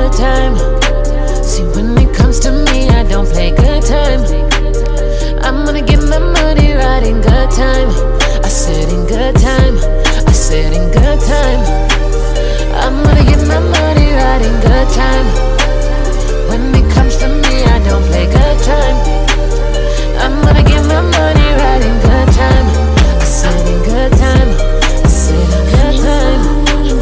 good time. See, when it comes to me, I don't play good time. I'm gonna get my money right in good time. I said in good time. I said in good time. I'm gonna get my money right in good time. When it comes to me, I don't play good time. I'm gonna get my money right in good time. I said in good time. I said in good time.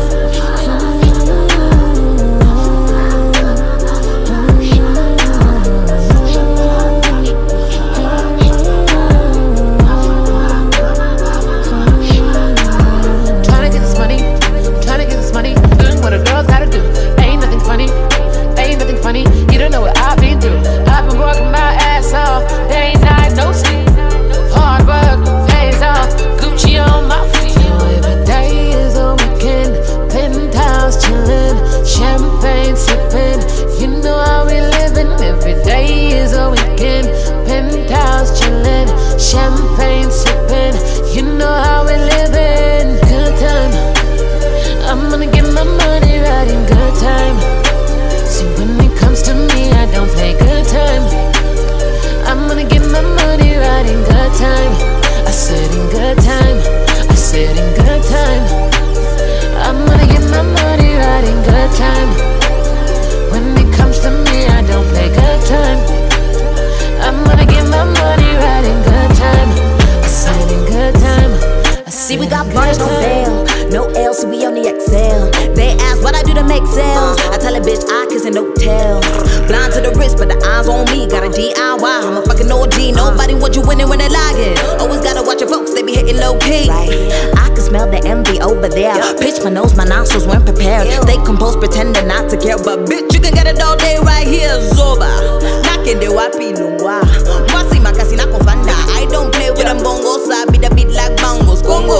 Champagne sipping, you know how we living. Good time, I'm gonna get my money right in good time. See, when it comes to me, I don't play good time. I'm gonna get my money right in good time. I said in good time. I said in good time. I'm gonna get my money right in good time. When it comes to me, I don't play good time. I'm gonna get my money right in good time. I said in good time. See, we got bars, no bail, no L, so we only excel. They ask what I do to make sales. I tell a bitch I kiss and no tell. Blind to the wrist, but the eyes on me. Got a DIY, I'm a fucking OG. Nobody want you winning when they lying. Always gotta watch your folks, they be hitting low key. I can smell the envy over there. Pitch my nose, my nostrils weren't prepared. Stay composed, pretending not to care. But bitch, you can get it all day right here, Zoba. Nakende wapi nungwa. Mwasi makasi na kofanda. I don't play with them bongos, I beat the beat like bongos. Congo.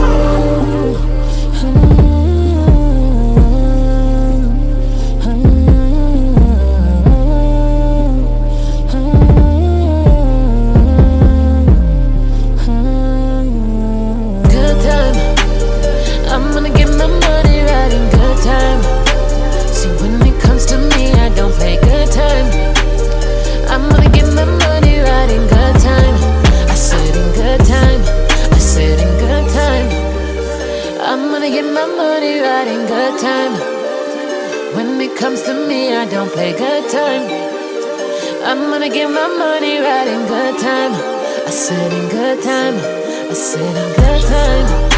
I'm gonna get my money right in good time. When it comes to me, I don't play good time. I'm gonna get my money right in good time. I said in good time. I said in good time.